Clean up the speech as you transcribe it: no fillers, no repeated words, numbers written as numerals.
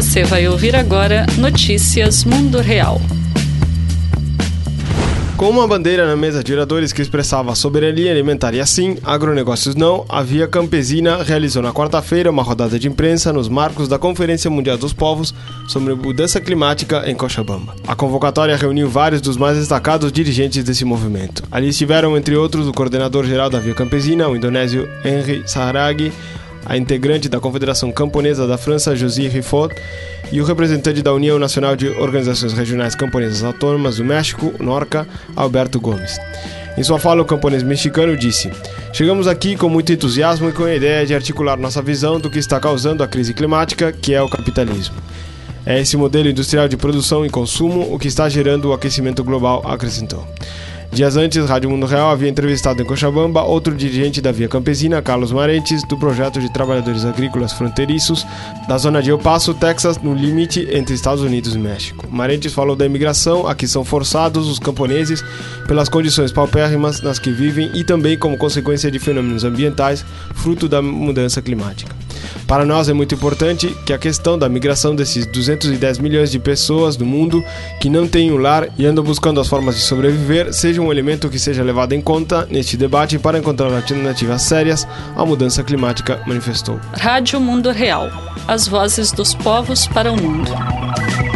Você vai ouvir agora Notícias Mundo Real. Com uma bandeira na mesa de oradores que expressava a soberania alimentar e assim, agronegócios não, a Via Campesina realizou na quarta-feira uma rodada de imprensa nos marcos da Conferência Mundial dos Povos sobre mudança climática em Cochabamba. A convocatória reuniu vários dos mais destacados dirigentes desse movimento. Ali estiveram, entre outros, o coordenador-geral da Via Campesina, o indonésio Henry Sahragi, a integrante da Confederação Camponesa da França, Josie Rifot, e o representante da União Nacional de Organizações Regionais Camponesas Autônomas do México, NORCA, Alberto Gomes. Em sua fala, o camponês mexicano disse: "Chegamos aqui com muito entusiasmo e com a ideia de articular nossa visão do que está causando a crise climática, que é o capitalismo. É esse modelo industrial de produção e consumo o que está gerando o aquecimento global", acrescentou. Dias antes, Rádio Mundo Real havia entrevistado em Cochabamba outro dirigente da Via Campesina, Carlos Marentes, do projeto de trabalhadores agrícolas fronteiriços da zona de El Paso, Texas, no limite entre Estados Unidos e México. Marentes falou da imigração a que são forçados os camponeses pelas condições paupérrimas nas que vivem e também como consequência de fenômenos ambientais, fruto da mudança climática. Para nós é muito importante que a questão da migração desses 210 milhões de pessoas do mundo que não têm um lar e andam buscando as formas de sobreviver seja um elemento que seja levado em conta neste debate para encontrar alternativas sérias à mudança climática, manifestou. Rádio Mundo Real. As vozes dos povos para o mundo.